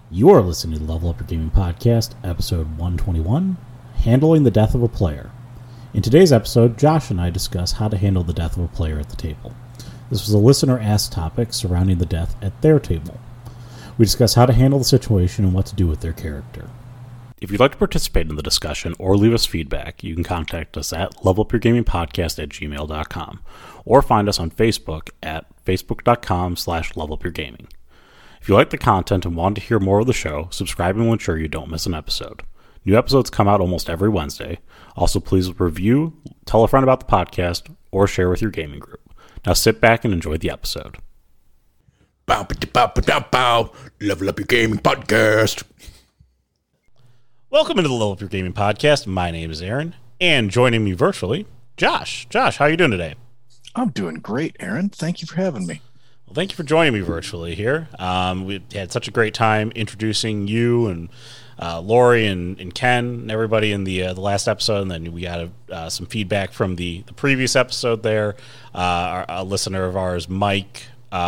You are listening to the Level Up Your Gaming Podcast, episode 121, Handling the Death of a Player. In today's episode, Josh and I discuss how to handle the death of a player at the table. This was a listener-asked topic surrounding the death at their table. We discuss how to handle the situation and what to do with their character. If you'd like to participate in the discussion or leave us feedback, you can contact us at levelupyourgamingpodcast@gmail.com or find us on Facebook at facebook.com/levelupyourgaming. If you like the content and want to hear more of the show, subscribing will ensure you don't miss an episode. New episodes come out almost every Wednesday. Also, please review, tell a friend about the podcast, or share with your gaming group. Now sit back and enjoy the episode. Bow, bow, bow, bow. Level Up Your Gaming Podcast. Welcome into the Level Up Your Gaming Podcast. My name is Aaron, and joining me virtually, Josh. Josh, how are you doing today? I'm doing great, Aaron. Thank you for having me. Well, thank you for joining me virtually here. We had such a great time introducing you and Lori and Ken and everybody in the last episode, and then we got some feedback from the previous episode there. A listener of ours, Mike,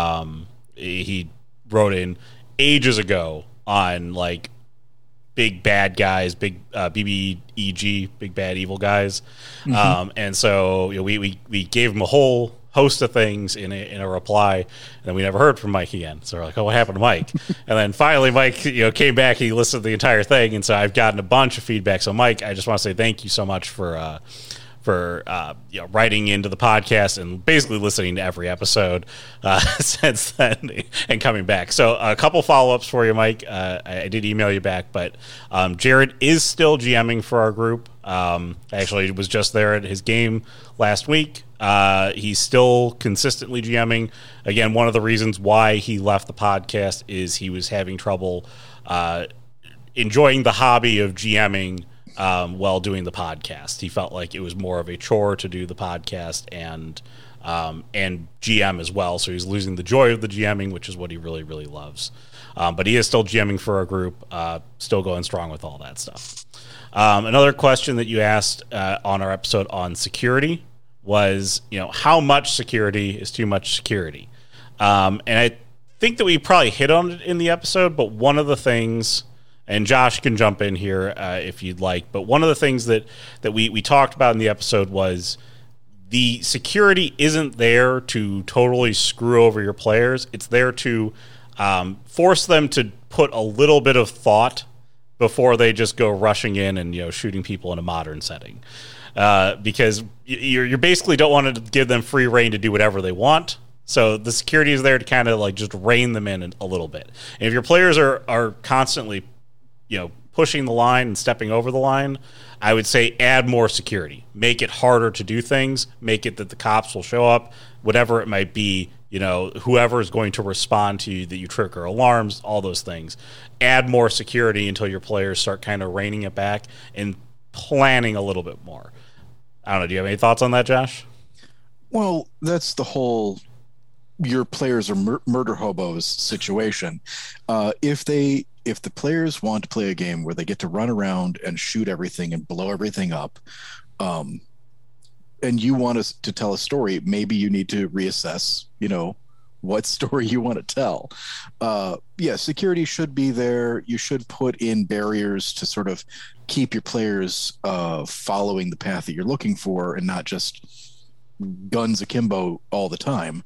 he wrote in ages ago on like big bad guys, big BBEG, big bad evil guys, and so we gave him a whole host of things in a reply, and then we never heard from Mike again. So we're like, oh, what happened to Mike? And then finally Mike came back, he listened to the entire thing, and so I've gotten a bunch of feedback. So Mike, I just want to say thank you so much for writing into the podcast and basically listening to every episode since then and coming back. So a couple follow-ups for you, Mike. I did email you back, but Jared is still GMing for our group. Actually was just there at his game last week. He's still consistently GMing. Again, one of the reasons why he left the podcast is he was having trouble enjoying the hobby of GMing while doing the podcast. He felt like it was more of a chore to do the podcast and GM as well. So he's losing the joy of the GMing, which is what he really, really loves. But he is still GMing for our group, still going strong with all that stuff. Another question that you asked on our episode on security was, how much security is too much security? And I think that we probably hit on it in the episode, but one of the things, and Josh can jump in here if you'd like, but one of the things that we talked about in the episode was the security isn't there to totally screw over your players. It's there to force them to put a little bit of thought before they just go rushing in and shooting people in a modern setting. Because you basically don't want to give them free reign to do whatever they want. So the security is there to kind of like just rein them in a little bit. And if your players are constantly, pushing the line and stepping over the line, I would say add more security. Make it harder to do things. Make it that the cops will show up, whatever it might be. Whoever is going to respond to you, that you trigger alarms, all those things. Add more security until your players start kind of reining it back and planning a little bit more. I don't know. Do you have any thoughts on that, Josh? Well, that's the whole your players are murder hobos situation. If the players want to play a game where they get to run around and shoot everything and blow everything up, and you want us to tell a story, maybe you need to reassess, what story you want to tell. Security should be there. You should put in barriers to sort of keep your players following the path that you're looking for and not just guns akimbo all the time.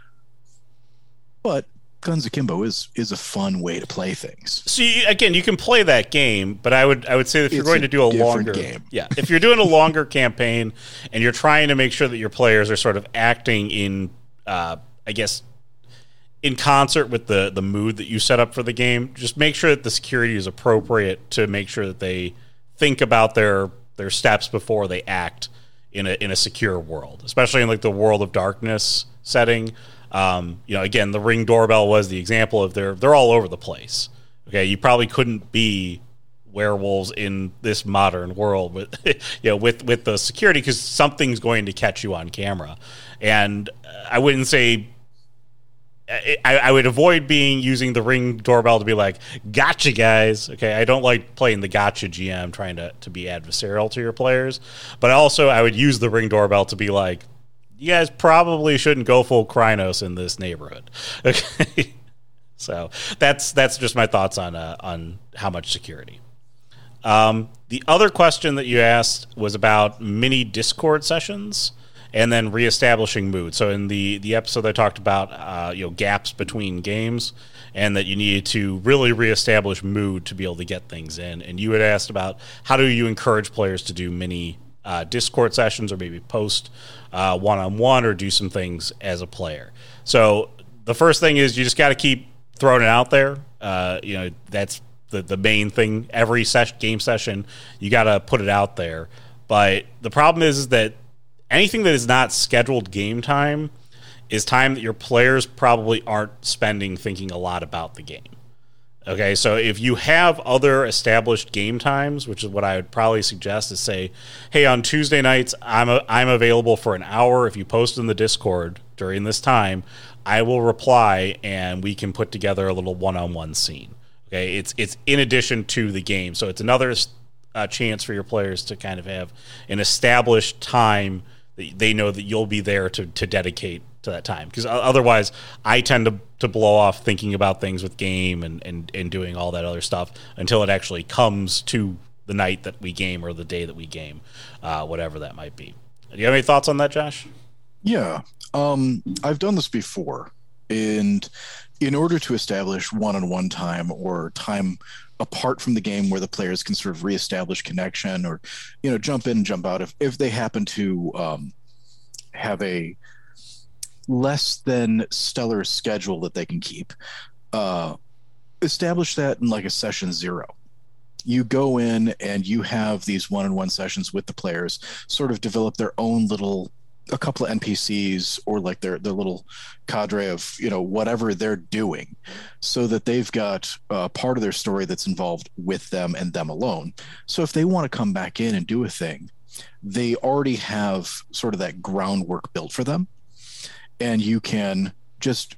But guns akimbo is a fun way to play things. So you can play that game, but I would say that if you're going to do a longer game, if you're doing a longer campaign and you're trying to make sure that your players are sort of acting in, in concert with the mood that you set up for the game, just make sure that the security is appropriate to make sure that they think about their steps before they act in a secure world, especially in like the World of Darkness setting. Again, the Ring doorbell was the example of they're all over the place. Okay, you probably couldn't be werewolves in this modern world with with the security because something's going to catch you on camera. And I wouldn't say I would avoid using the Ring doorbell to be like, gotcha, guys. Okay, I don't like playing the gotcha GM, trying to be adversarial to your players. But also, I would use the Ring doorbell to be like, you guys probably shouldn't go full Krynos in this neighborhood. Okay. So that's just my thoughts on how much security. The other question that you asked was about mini Discord sessions and then reestablishing mood. So in the episode I talked about gaps between games and that you needed to really reestablish mood to be able to get things in. And you had asked about how do you encourage players to do mini Discord sessions or maybe post one-on-one or do some things as a player. So the first thing is you just got to keep throwing it out there. That's the main thing. Every game session, you got to put it out there. But the problem is that anything that is not scheduled game time is time that your players probably aren't spending thinking a lot about the game. Okay, so if you have other established game times, which is what I would probably suggest, is say, hey, on Tuesday nights, I'm available for an hour. If you post in the Discord during this time, I will reply and we can put together a little one-on-one scene. Okay, it's in addition to the game, so it's another chance for your players to kind of have an established time that they know that you'll be there to dedicate to that time. Because otherwise, I tend to blow off thinking about things with game and doing all that other stuff until it actually comes to the night that we game or the day that we game, whatever that might be. Do you have any thoughts on that, Josh? Yeah, I've done this before, and in order to establish one-on-one time or time apart from the game where the players can sort of reestablish connection or, jump in and jump out if they happen to have a less than stellar schedule that they can keep, establish that in like a session 0. You go in and you have these one-on-one sessions with the players, sort of develop their own a couple of NPCs or like their little cadre of, whatever they're doing, so that they've got part of their story that's involved with them and them alone. So if they want to come back in and do a thing, they already have sort of that groundwork built for them. And you can just,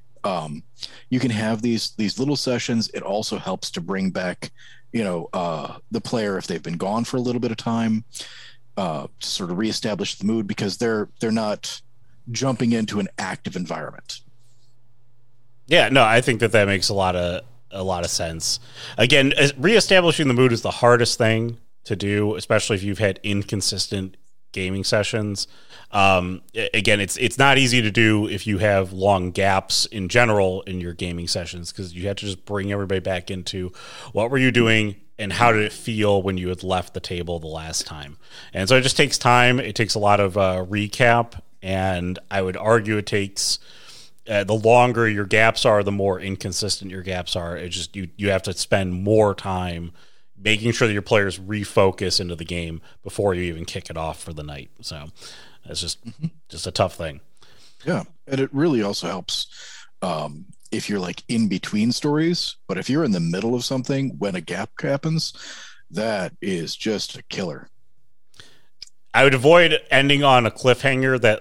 you can have these little sessions. It also helps to bring back, the player if they've been gone for a little bit of time, to sort of reestablish the mood because they're not jumping into an active environment. Yeah, no, I think that makes a lot of sense. Again, reestablishing the mood is the hardest thing to do, especially if you've had inconsistent gaming sessions. Again, it's not easy to do if you have long gaps in general in your gaming sessions because you have to just bring everybody back into what were you doing and how did it feel when you had left the table the last time. And so it just takes time. It takes a lot of recap, and I would argue it takes the longer your gaps are, the more inconsistent your gaps are. It's just you have to spend more time making sure that your players refocus into the game before you even kick it off for the night. So it's just a tough thing. Yeah, and it really also helps if you're like in between stories, but if you're in the middle of something when a gap happens, that is just a killer. I would avoid ending on a cliffhanger that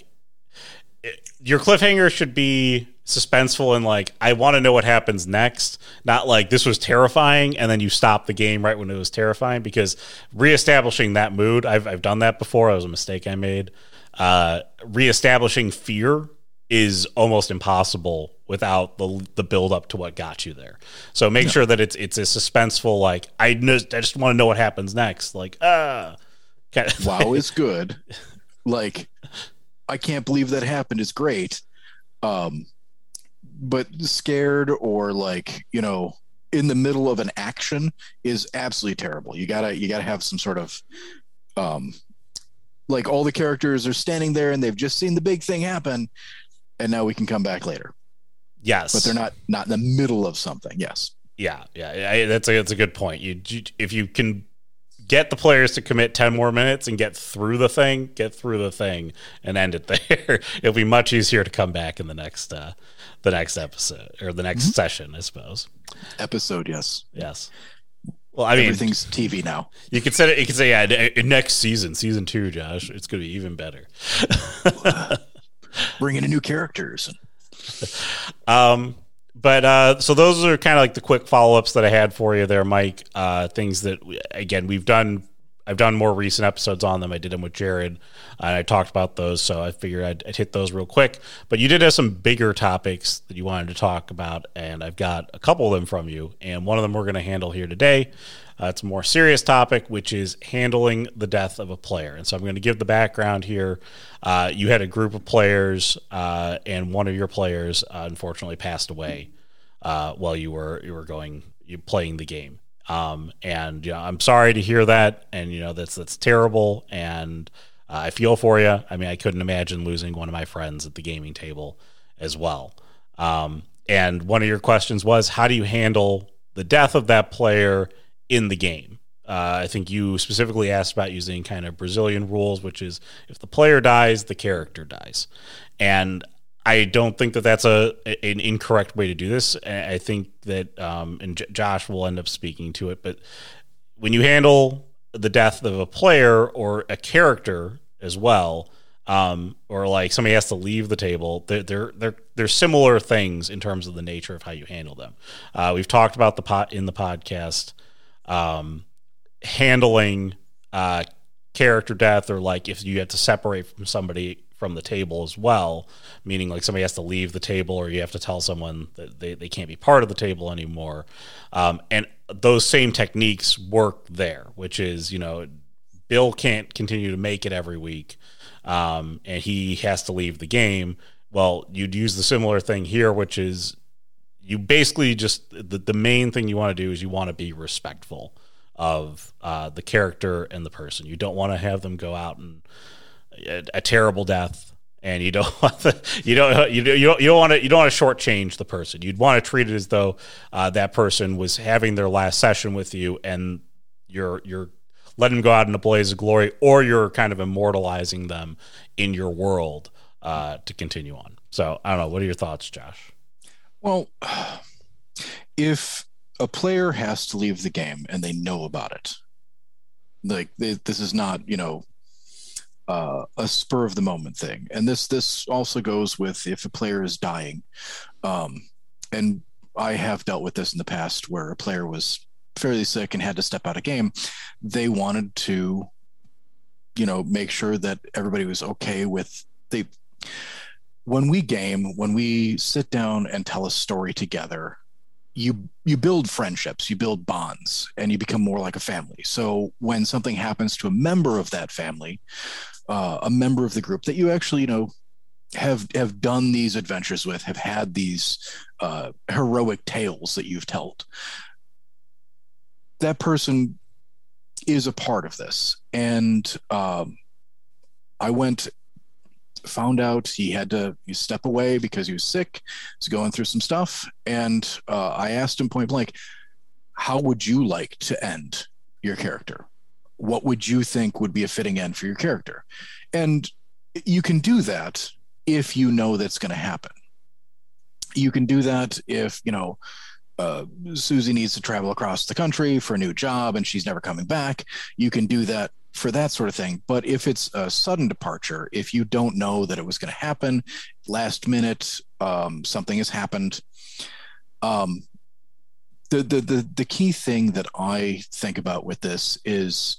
your cliffhanger should be suspenseful and I want to know what happens next, not like this was terrifying and then you stop the game right when it was terrifying, because reestablishing that mood, I've done that before. It was a mistake I made. Reestablishing fear is almost impossible without the build up to what got you there. So make sure that it's a suspenseful, I just want to know what happens next. Wow is good. I can't believe that happened is great. But scared or in the middle of an action is absolutely terrible. You gotta have some sort of all the characters are standing there and they've just seen the big thing happen, and now we can come back later. Yes, but they're not in the middle of something. Yes, yeah. That's a good point. If you can get the players to commit 10 more minutes and get through the thing and end it there, it'll be much easier to come back in the next episode or the next session, I suppose. Episode, yes. Well, I mean, everything's TV now. You could say, next season 2, Josh, it's going to be even better. Bring in new characters. But so those are kind of the quick follow-ups that I had for you there, Mike. Things that, again, we've done I've done more recent episodes on them. I did them with Jared, and I talked about those, so I figured I'd hit those real quick. But you did have some bigger topics that you wanted to talk about, and I've got a couple of them from you, and one of them we're going to handle here today. It's a more serious topic, which is handling the death of a player. And so I'm going to give the background here. You had a group of players, and one of your players unfortunately passed away while you were playing the game. And I'm sorry to hear that, and that's terrible, and I feel for you. I mean, I couldn't imagine losing one of my friends at the gaming table as well. And one of your questions was, how do you handle the death of that player in the game? I think you specifically asked about using kind of Brazilian rules, which is if the player dies, the character dies. And I don't think that that's an incorrect way to do this. I think that, and Josh will end up speaking to it, but when you handle the death of a player or a character as well, or like somebody has to leave the table, they're similar things in terms of the nature of how you handle them. We've talked about in the podcast, handling character death, or like if you had to separate from somebody from the table as well, meaning like somebody has to leave the table, or you have to tell someone that they can't be part of the table anymore. And those same techniques work there, which is, Bill can't continue to make it every week, and he has to leave the game. Well, you'd use the similar thing here, which is you basically just, the main thing you want to do is you want to be respectful of the character and the person. You don't want to have them go out and a terrible death, and you don't want to shortchange the person. You'd want to treat it as though that person was having their last session with you, and you're letting them go out in a blaze of glory, or you're kind of immortalizing them in your world to continue on. So I don't know. What are your thoughts, Josh? Well, if a player has to leave the game and they know about it, like this is not, a spur of the moment thing. And this also goes with if a player is dying. And I have dealt with this in the past where a player was fairly sick and had to step out of game. They wanted to, make sure that everybody was okay with when we sit down and tell a story together, you build friendships, you build bonds, and you become more like a family. So when something happens to a member of that family, a member of the group that you actually, have done these adventures with, have had these heroic tales that you've told, that person is a part of this. And I found out he had to step away because he was sick. He's going through some stuff. And I asked him point blank, how would you like to end your character? What would you think would be a fitting end for your character? And you can do that if you know that's going to happen. You can do that if, Susie needs to travel across the country for a new job and she's never coming back. You can do that for that sort of thing. But if it's a sudden departure, if you don't know that it was going to happen, last minute, something has happened. The key thing that I think about with this is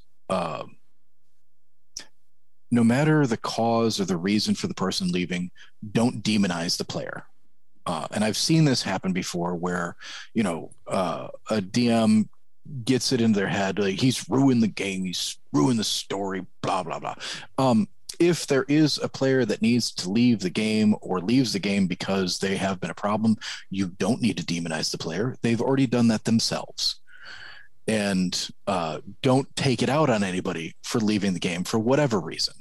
no matter the cause or the reason for the person leaving, don't demonize the player. And I've seen this happen before where, a DM gets it in their head, like he's ruined the game, he's ruined the story, blah, blah, blah. If there is a player that needs to leave the game or leaves the game because they have been a problem, you don't need to demonize the player. They've already done that themselves. And don't take it out on anybody for leaving the game for whatever reason.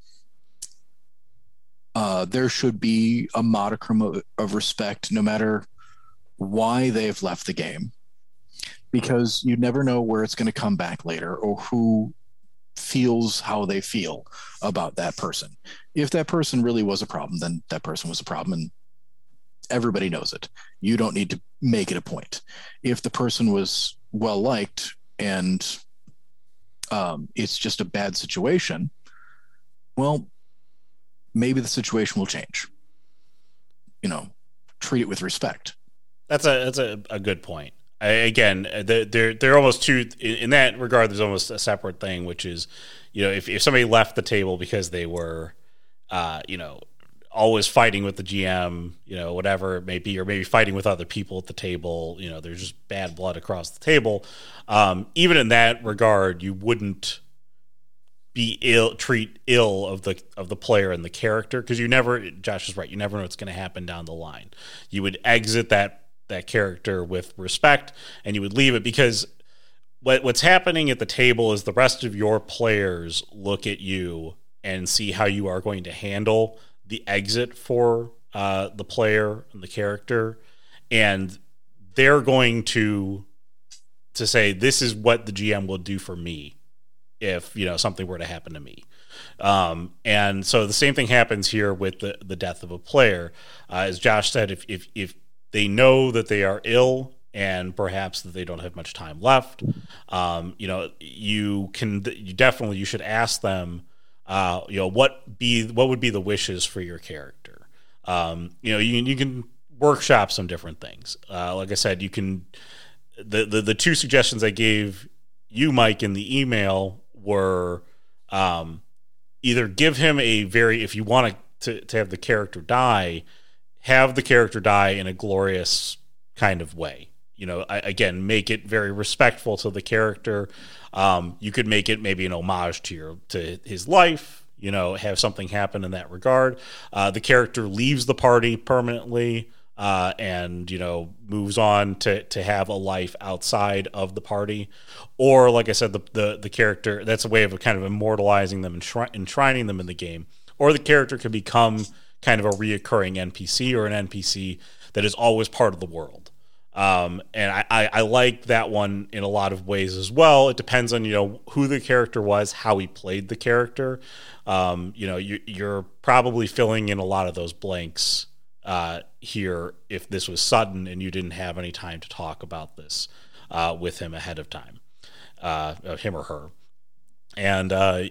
There should be a modicum of respect no matter why they've left the game, because you never know where it's going to come back later or who feels how they feel about that person. If that person really was a problem, then that person was a problem and everybody knows it. You don't need to make it a point. If the person was well liked and it's just a bad situation, well, maybe the situation will change. Treat it with respect. That's a good point. Again, they're almost two in that regard. There's almost a separate thing, which is, if somebody left the table because they were, always fighting with the GM, whatever it may be, or maybe fighting with other people at the table, there's just bad blood across the table. Even in that regard, you wouldn't treat ill of the player and the character, because Josh is right, you never know what's going to happen down the line. You would exit that character with respect, and you would leave it, because what's happening at the table is the rest of your players look at you and see how you are going to handle the exit for the player and the character, and they're going to say, this is what the GM will do for me if something were to happen to me. And so the same thing happens here with the death of a player. As Josh said, if they know that they are ill and perhaps that they don't have much time left, you should ask them, what would be the wishes for your character. You can workshop some different things. Like I said, you can, the two suggestions I gave you, Mike, in the email were, either give him if you want to have the character die, have the character die in a glorious kind of way. Again, make it very respectful to the character. You could make it maybe an homage to his life, have something happen in that regard. The character leaves the party permanently, and moves on to have a life outside of the party. Or, like I said, the character, that's a way of kind of immortalizing them and enshrining them in the game. Or the character could become kind of a reoccurring NPC, or an NPC that is always part of the world. And I like that one in a lot of ways as well. It depends on, who the character was, how he played the character. You're probably filling in a lot of those blanks here if this was sudden and you didn't have any time to talk about this with him ahead of time, him or her. And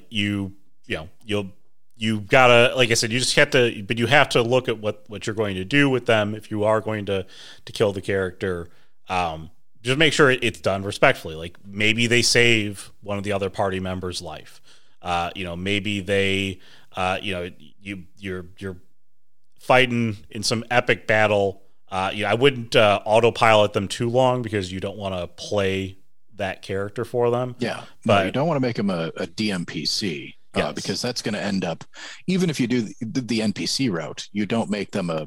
you gotta, like I said, you just have to, but you have to look at what you're going to do with them if you are going to kill the character. Just make sure it's done respectfully. Like, maybe they save one of the other party members' life. Maybe they, you're fighting in some epic battle. I wouldn't autopilot them too long, because you don't want to play that character for them. Yeah, but you don't want to make them a DMPC. Yes. Because that's going to end up, even if you do the NPC route, you don't make them a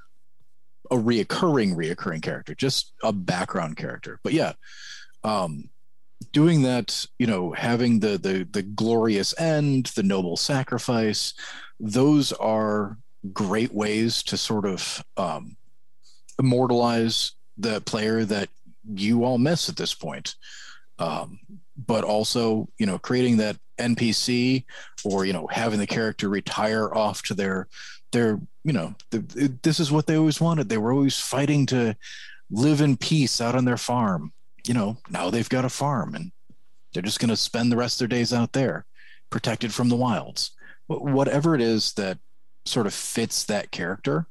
reoccurring character, just a background character. But yeah, doing that, having the glorious end, the noble sacrifice, those are great ways to sort of immortalize the player that you all miss at this point. But also, creating that NPC, or having the character retire off to their this is what they always wanted. They were always fighting to live in peace out on their farm. Now they've got a farm, and they're just going to spend the rest of their days out there, protected from the wilds. Whatever it is that sort of fits that character.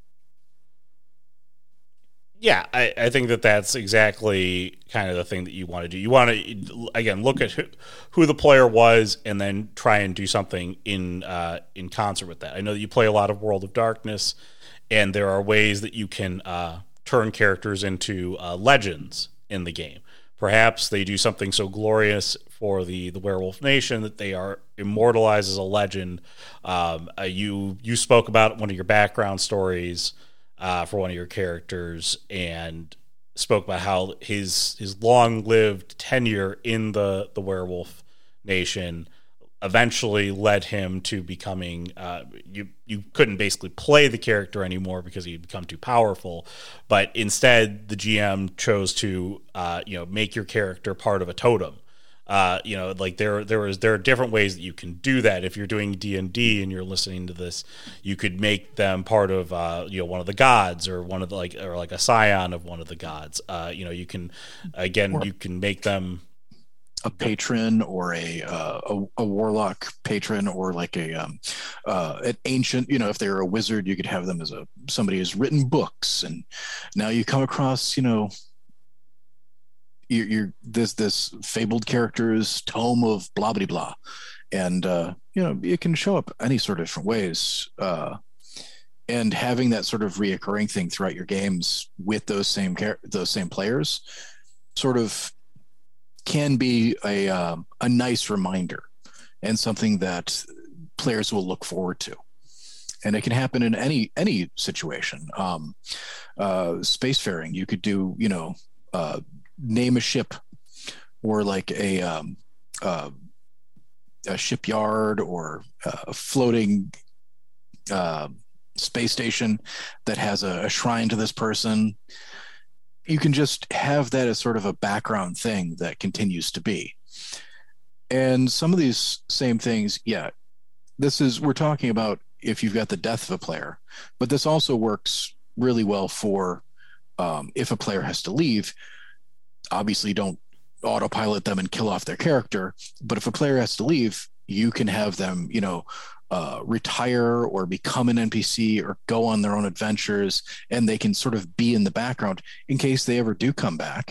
Yeah, I think that's exactly kind of the thing that you want to do. You want to, again, look at who the player was, and then try and do something in concert with that. I know that you play a lot of World of Darkness, and there are ways that you can turn characters into legends in the game. Perhaps they do something so glorious for the Werewolf Nation that they are immortalized as a legend. You spoke about one of your background stories for one of your characters, and spoke about how his long-lived tenure in the Werewolf Nation eventually led him to becoming you couldn't basically play the character anymore because he'd become too powerful, but instead the GM chose to make your character part of a totem. Like there are different ways that you can do that. If you're doing D&D and you're listening to this, you could make them part of one of the gods, or one of the like a scion of one of the gods. You can make them a patron, or a warlock patron, or like an ancient. If they're a wizard, you could have them as somebody who's written books, and now you come across you're this fabled character's tome of blah blah blah, and it can show up any sort of different ways. And having that sort of reoccurring thing throughout your games with those same players, sort of can be a nice reminder and something that players will look forward to. And it can happen in any situation. Spacefaring, you could do, name a ship, or like a shipyard, or a floating space station that has a shrine to this person. You can just have that as sort of a background thing that continues to be. And some of these same things, we're talking about if you've got the death of a player, but this also works really well for if a player has to leave. Obviously, don't autopilot them and kill off their character, but if a player has to leave, you can have them, retire or become an NPC or go on their own adventures, and they can sort of be in the background in case they ever do come back.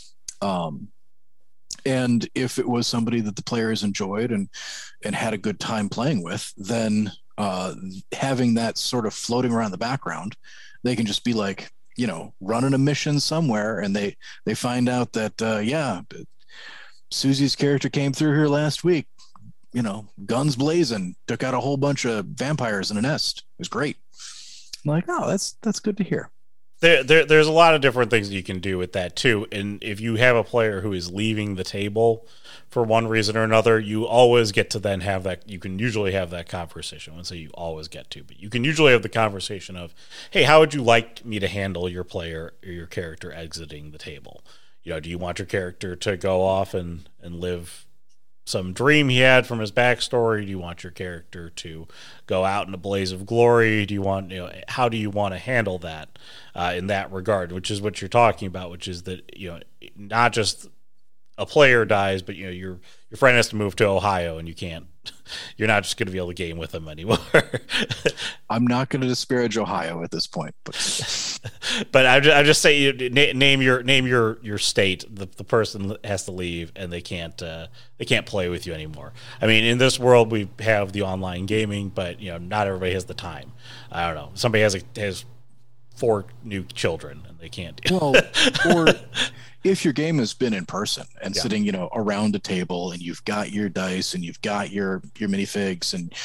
And if it was somebody that the players enjoyed and had a good time playing with, then having that sort of floating around the background, they can just be like, running a mission somewhere, and they find out that Susie's character came through here last week, guns blazing, took out a whole bunch of vampires in a nest. It was great. I'm like, oh, that's good to hear. There's a lot of different things you can do with that too. And if you have a player who is leaving the table for one reason or another, you always get to then have that. You can usually have that conversation. I wouldn't say you always get to, but you can usually have the conversation of, hey, how would you like me to handle your player or your character exiting the table? Do you want your character to go off and live some dream he had from his backstory? Do you want your character to go out in a blaze of glory? Do you want, how do you want to handle that in that regard, which is what you're talking about, which is that, not just a player dies, but, your friend has to move to Ohio and you're not just going to be able to game with them anymore. I'm not going to disparage Ohio at this point, but I just say name your state. The person has to leave and they can't play with you anymore. I mean, in this world we have the online gaming, but not everybody has the time. I don't know. Somebody has 4 new children and they can't. Well, or if your game has been in person and sitting, around a table, and you've got your dice and you've got your minifigs, and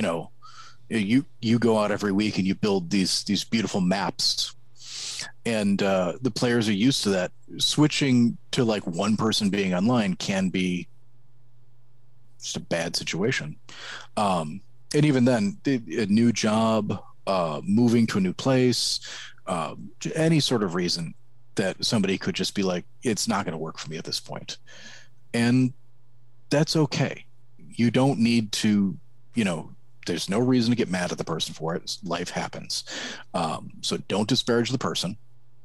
you go out every week and you build these beautiful maps, and the players are used to that. Switching to like one person being online can be just a bad situation. And even then, a new job, moving to a new place, any sort of reason that somebody could just be like, it's not going to work for me at this point. And that's okay. You don't need to, there's no reason to get mad at the person for it. Life happens. So don't disparage the person.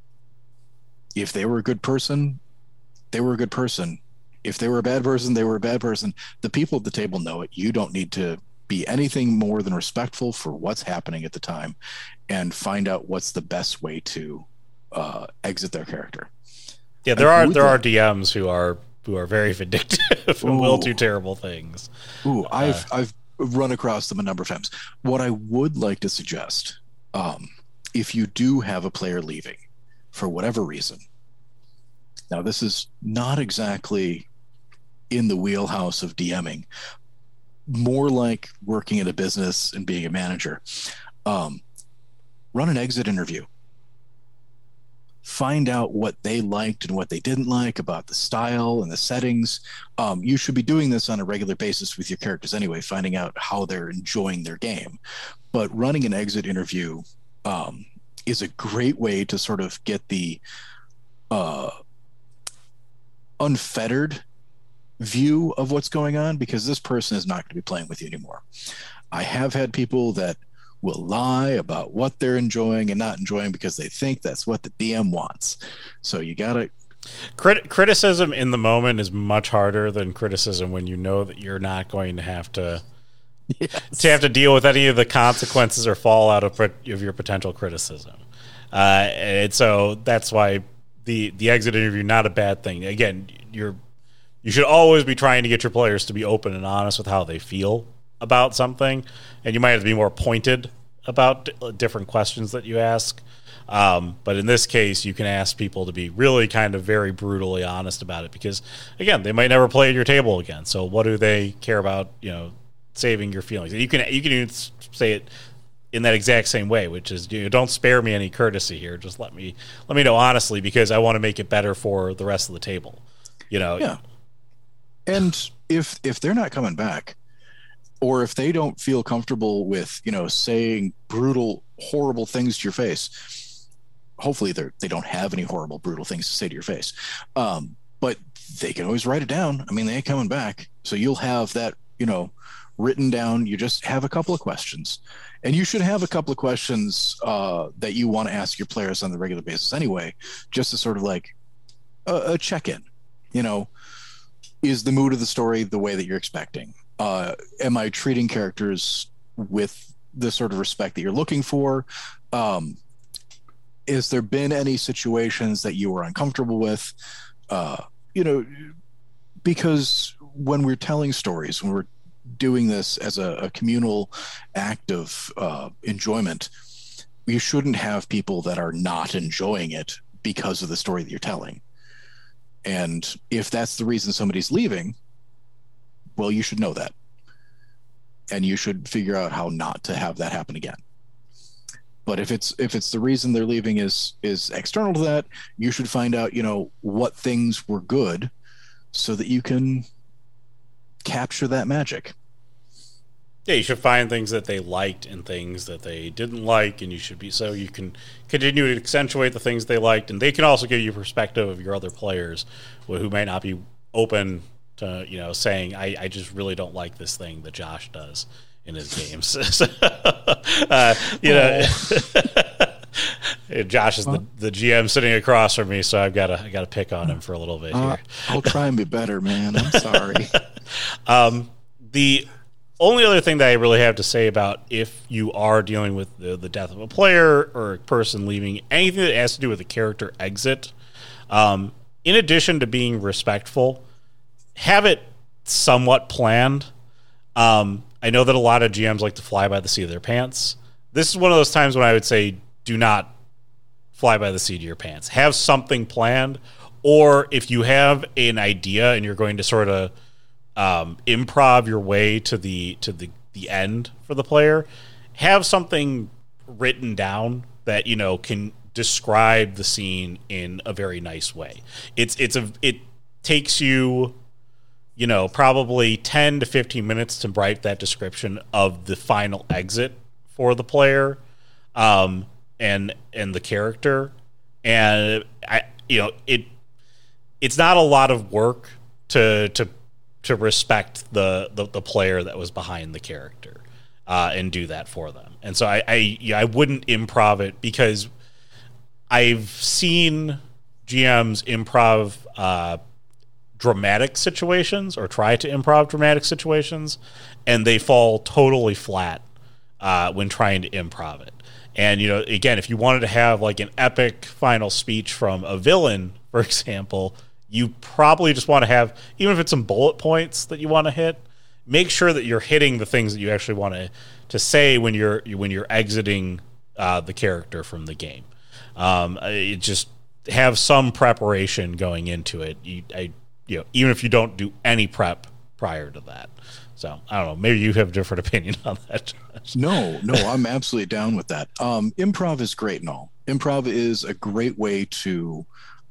If they were a good person, they were a good person. If they were a bad person, they were a bad person. The people at the table know it. You don't need to be anything more than respectful for what's happening at the time, and find out what's the best way to exit their character. Yeah, there are DMs who are very vindictive and will do terrible things. I've run across them a number of times. What I would like to suggest, if you do have a player leaving for whatever reason, now this is not exactly in the wheelhouse of DMing, more like working in a business and being a manager. Run an exit interview. Find out what they liked and what they didn't like about the style and the settings. You should be doing this on a regular basis with your characters anyway, finding out how they're enjoying their game. But running an exit interview is a great way to sort of get the unfettered view of what's going on, because this person is not going to be playing with you anymore. I have had people that will lie about what they're enjoying and not enjoying because they think that's what the DM wants. So you gotta criticism in the moment is much harder than criticism when you know that you're not going to have to deal with any of the consequences or fallout of your potential criticism. And so that's why the exit interview not a bad thing. Again, you should always be trying to get your players to be open and honest with how they feel about something, and you might have to be more pointed about different questions that you ask. But in this case, you can ask people to be really kind of very brutally honest about it because, again, they might never play at your table again. So what do they care about, saving your feelings? You can even say it in that exact same way, which is, don't spare me any courtesy here. Just let me know honestly because I want to make it better for the rest of the table. Yeah. And if they're not coming back, or if they don't feel comfortable with, saying brutal, horrible things to your face, hopefully they don't have any horrible, brutal things to say to your face. But they can always write it down. I mean, they ain't coming back. So you'll have that, written down. You just have a couple of questions. And you should have a couple of questions that you want to ask your players on the regular basis anyway, just to sort of like a check-in. Is the mood of the story the way that you're expecting? Am I treating characters with the sort of respect that you're looking for? Has there been any situations that you were uncomfortable with? Because when we're telling stories, when we're doing this as a communal act of enjoyment, you shouldn't have people that are not enjoying it because of the story that you're telling. And if that's the reason somebody's leaving, well, you should know that. And you should figure out how not to have that happen again. But if it's the reason they're leaving is external to that, you should find out, what things were good so that you can capture that magic. Yeah, you should find things that they liked and things that they didn't like, and so you can continue to accentuate the things they liked, and they can also give you perspective of your other players who might not be open to, saying, I just really don't like this thing that Josh does in his games. Josh is the GM sitting across from me, so I've got to pick on him for a little bit here. I'll try and be better, man. I'm sorry. The only other thing that I really have to say about if you are dealing with the death of a player or a person leaving, anything that has to do with a character exit, in addition to being respectful, have it somewhat planned. I know that a lot of GMs like to fly by the seat of their pants. This is one of those times when I would say do not fly by the seat of your pants. Have something planned, or if you have an idea and you're going to sort of improv your way to the end for the player, have something written down that can describe the scene in a very nice way. It takes you probably 10 to 15 minutes to write that description of the final exit for the player and the character, and it's not a lot of work to respect the player that was behind the character and do that for them. And so I wouldn't improv it, because I've seen GMs improv dramatic situations or try to improv dramatic situations, and they fall totally flat when trying to improv it. And, again, if you wanted to have like an epic final speech from a villain, for example, you probably just want to have, even if it's some bullet points that you want to hit, make sure that you're hitting the things that you actually want to say when you're exiting the character from the game. Just have some preparation going into it. Even if you don't do any prep prior to that. So I don't know. Maybe you have a different opinion on that. No, I'm absolutely down with that. Improv is great and all. Improv is a great way to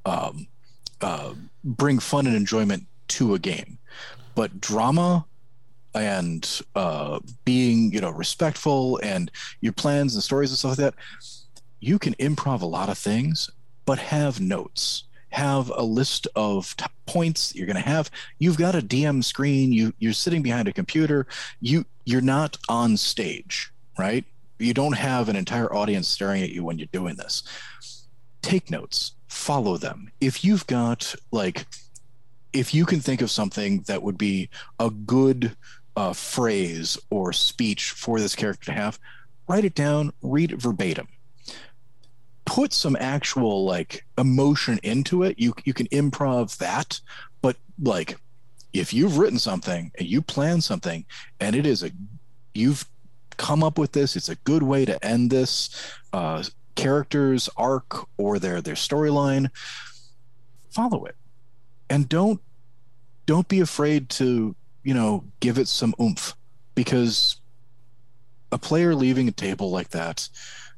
bring fun and enjoyment to a game. But drama and being, respectful, and your plans and stories and stuff like that, you can improv a lot of things, but have notes. Have a list of points you're going to have. You've got a DM screen. You're sitting behind a computer. You're not on stage, right? You don't have an entire audience staring at you when you're doing this. Take notes. Follow them. If you've got, if you can think of something that would be a good phrase or speech for this character to have, write it down, read it verbatim. put some actual like emotion into it, you can improv that. But like, if you've written something and you plan something and you've come up with this, it's a good way to end this character's arc or their storyline, follow it. And don't be afraid to, give it some oomph, because a player leaving a table like that,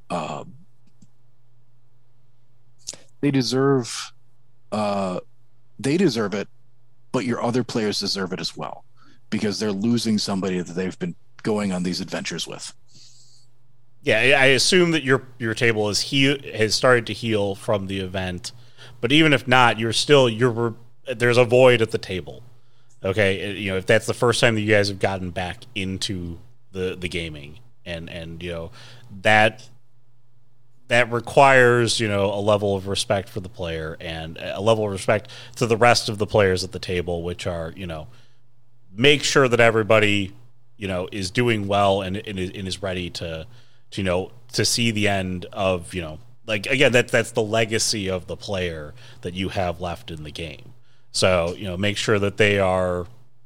they deserve it, but your other players deserve it as well, because they're losing somebody that they've been going on these adventures with. Yeah, I assume that your table has started to heal from the event, but even if not, there's a void at the table. Okay, if that's the first time that you guys have gotten back into the gaming, and that requires, a level of respect for the player and a level of respect to the rest of the players at the table, which are, make sure that everybody, is doing well and is ready to see the end of, like, again, that's the legacy of the player that you have left in the game. So, make sure that they are,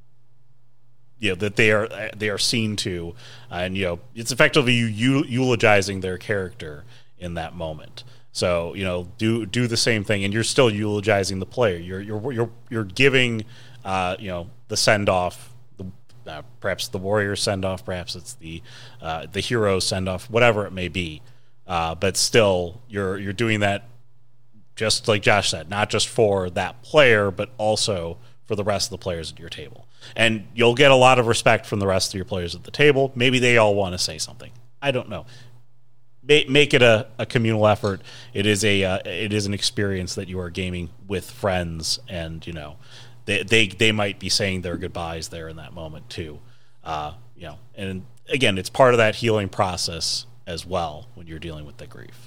they are seen to, and, it's effectively you eulogizing their character in that moment. So, do the same thing, and you're still eulogizing the player. You're giving, the send off, perhaps the warrior send off, perhaps it's the hero send off, whatever it may be. But still, you're doing that, just like Josh said, not just for that player, but also for the rest of the players at your table. And you'll get a lot of respect from the rest of your players at the table. Maybe they all want to say something. I don't know. Make it a communal effort. It is an experience that you are gaming with friends, and they might be saying their goodbyes there in that moment too. And again, it's part of that healing process as well when you're dealing with the grief.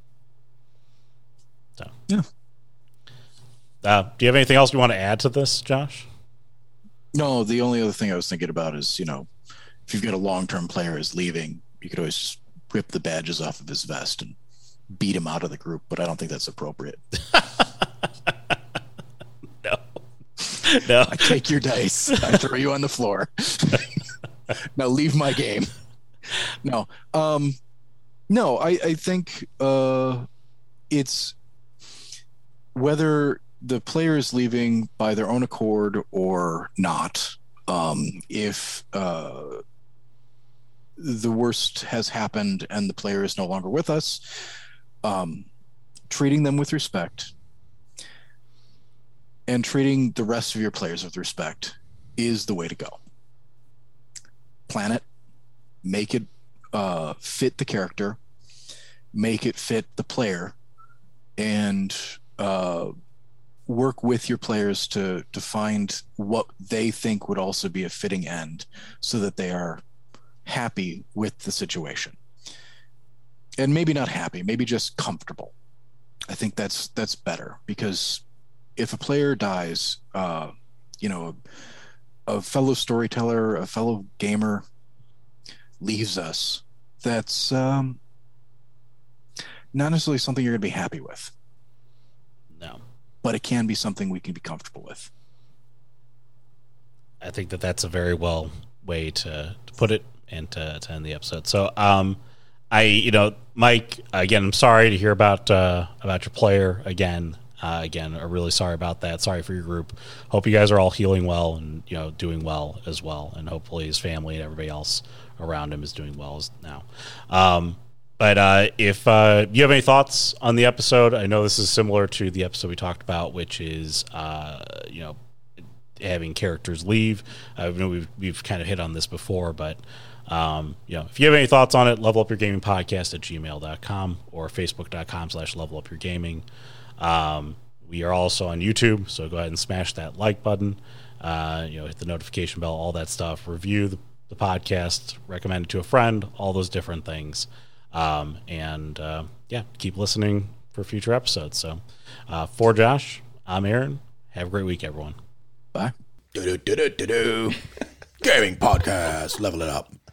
So yeah. Do you have anything else you want to add to this, Josh? No, the only other thing I was thinking about is, if you've got a long-term player who's leaving, you could always just rip the badges off of his vest and beat him out of the group, but I don't think that's appropriate. No. I take your dice. I throw you on the floor. Now leave my game. No. I think it's whether the player is leaving by their own accord or not. If the worst has happened and the player is no longer with us, treating them with respect and treating the rest of your players with respect is the way to go. Plan it, make it fit the character, make it fit the player, and work with your players to find what they think would also be a fitting end, so that they are happy with the situation. And maybe not happy, maybe just comfortable. I think that's better, because if a player dies, a fellow storyteller, a fellow gamer leaves us, that's not necessarily something you're going to be happy with. No. But it can be something we can be comfortable with. I think that's a very well way to put it and to end the episode. So, Mike, again, I'm sorry to hear about your player again. Again, I'm really sorry about that. Sorry for your group. Hope you guys are all healing well and, doing well as well. And hopefully his family and everybody else around him is doing well now. But if you have any thoughts on the episode, I know this is similar to the episode we talked about, which is, having characters leave. I know we've kind of hit on this before, but if you have any thoughts on it, levelupyourgamingpodcast@gmail.com or facebook.com/levelupyourgaming. We are also on YouTube, so go ahead and smash that like button, hit the notification bell, all that stuff, review the podcast, recommend it to a friend, all those different things. Keep listening for future episodes. So, for Josh, I'm Aaron. Have a great week, everyone. Bye. Gaming podcast, level it up.